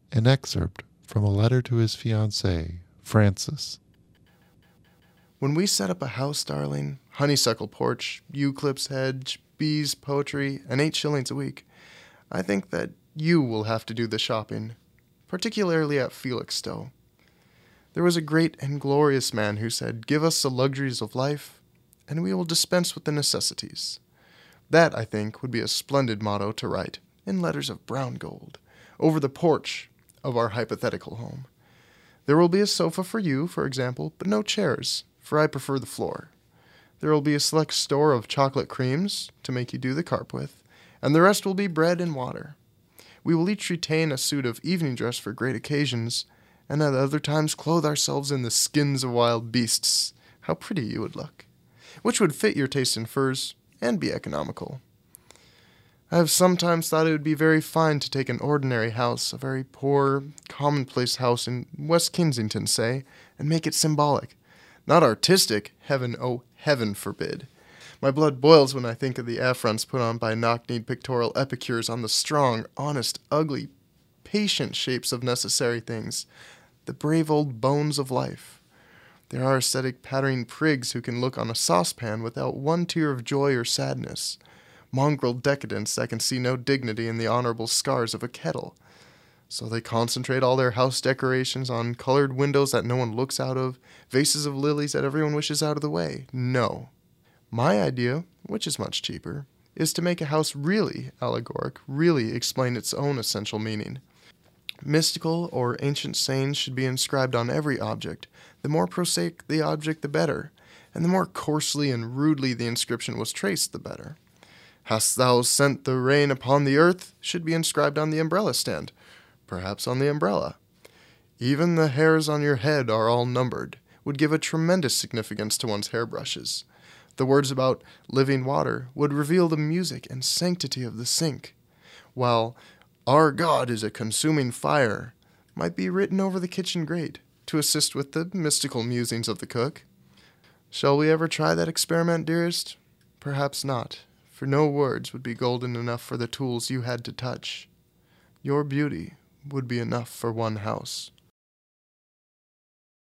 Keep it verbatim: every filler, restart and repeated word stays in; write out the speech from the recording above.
An excerpt from a letter to his fiancée, Frances. When we set up a house, darling, honeysuckle porch, eucalyptus hedge, bees, poetry, and eight shillings a week, I think that you will have to do the shopping, particularly at Felixstowe. There was a great and glorious man who said, "Give us the luxuries of life, and we will dispense with the necessities." That, I think, would be a splendid motto to write, in letters of brown gold, over the porch of our hypothetical home. There will be a sofa for you, for example, but no chairs, for I prefer the floor. There will be a select store of chocolate creams to make you do the carp with, and the rest will be bread and water. We will each retain a suit of evening dress for great occasions, and at other times clothe ourselves in the skins of wild beasts. How pretty you would look, which would fit your taste in furs and be economical. I have sometimes thought it would be very fine to take an ordinary house, a very poor, commonplace house in West Kensington, say, and make it symbolic. Not artistic, heaven, oh, heaven forbid. My blood boils when I think of the affronts put on by knock-kneed pictorial epicures on the strong, honest, ugly, patient shapes of necessary things, the brave old bones of life. There are aesthetic pattering prigs who can look on a saucepan without one tear of joy or sadness, mongrel decadents that can see no dignity in the honorable scars of a kettle. So they concentrate all their house decorations on colored windows that no one looks out of, vases of lilies that everyone wishes out of the way. No. My idea, which is much cheaper, is to make a house really allegoric, really explain its own essential meaning. Mystical or ancient sayings should be inscribed on every object. The more prosaic the object, the better, and the more coarsely and rudely the inscription was traced, the better. "Hast thou sent the rain upon the earth?" should be inscribed on the umbrella stand, perhaps on the umbrella. "Even the hairs on your head are all numbered," would give a tremendous significance to one's hairbrushes. The words about living water would reveal the music and sanctity of the sink, while "Our God is a consuming fire" might be written over the kitchen grate to assist with the mystical musings of the cook. Shall we ever try that experiment, dearest? Perhaps not, for no words would be golden enough for the tools you had to touch. Your beauty would be enough for one house.